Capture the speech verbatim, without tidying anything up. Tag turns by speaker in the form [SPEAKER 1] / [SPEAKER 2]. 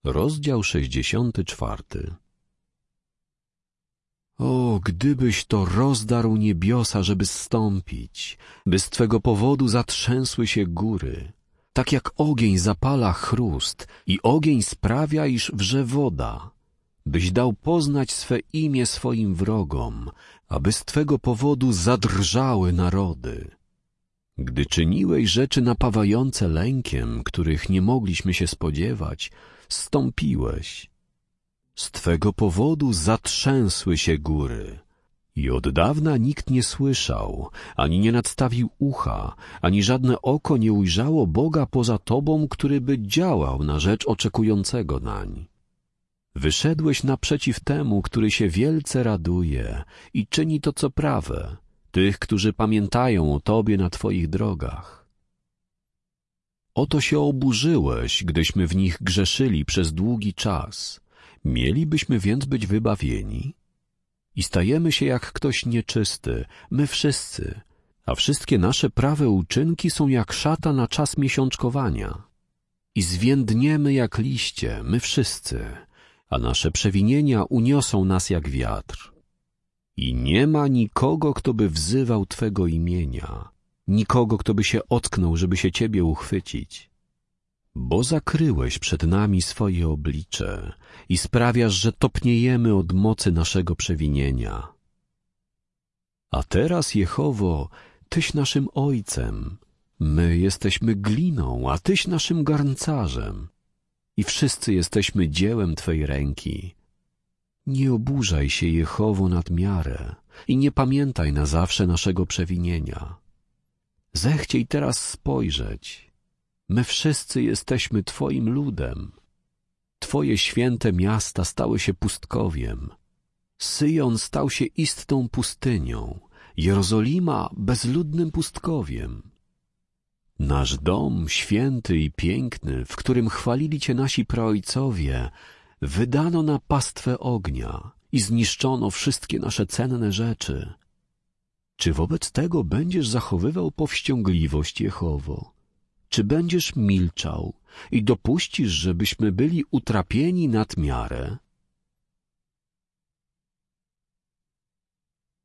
[SPEAKER 1] Rozdział sześćdziesiąty czwarty. O, gdybyś to rozdarł niebiosa, żeby zstąpić, by z Twego powodu zatrzęsły się góry, tak jak ogień zapala chrust i ogień sprawia, iż wrze woda, byś dał poznać swe imię swoim wrogom, aby z Twego powodu zadrżały narody. Gdy czyniłeś rzeczy napawające lękiem, których nie mogliśmy się spodziewać, zstąpiłeś. Z Twego powodu zatrzęsły się góry. I od dawna nikt nie słyszał, ani nie nadstawił ucha, ani żadne oko nie ujrzało Boga poza Tobą, który by działał na rzecz oczekującego nań. Wyszedłeś naprzeciw temu, który się wielce raduje i czyni to, co prawe, tych, którzy pamiętają o Tobie na Twoich drogach. Oto się oburzyłeś, gdyśmy w nich grzeszyli przez długi czas. Mielibyśmy więc być wybawieni? I stajemy się jak ktoś nieczysty, my wszyscy, a wszystkie nasze prawe uczynki są jak szata na czas miesiączkowania. I zwiędniemy jak liście, my wszyscy, a nasze przewinienia uniosą nas jak wiatr. I nie ma nikogo, kto by wzywał Twego imienia, nikogo, kto by się ocknął, żeby się Ciebie uchwycić. Bo zakryłeś przed nami swoje oblicze i sprawiasz, że topniejemy od mocy naszego przewinienia. A teraz, Jehowo, Tyś naszym Ojcem, my jesteśmy gliną, a Tyś naszym garncarzem i wszyscy jesteśmy dziełem Twej ręki. Nie oburzaj się, Jehowo, nad miarę i nie pamiętaj na zawsze naszego przewinienia. Zechciej teraz spojrzeć. My wszyscy jesteśmy Twoim ludem. Twoje święte miasta stały się pustkowiem. Syjon stał się istną pustynią, Jerozolima bezludnym pustkowiem. Nasz dom święty i piękny, w którym chwalili Cię nasi praojcowie, wydano na pastwę ognia i zniszczono wszystkie nasze cenne rzeczy. Czy wobec tego będziesz zachowywał powściągliwość, Jehowo? Czy będziesz milczał i dopuścisz, żebyśmy byli utrapieni nad miarę?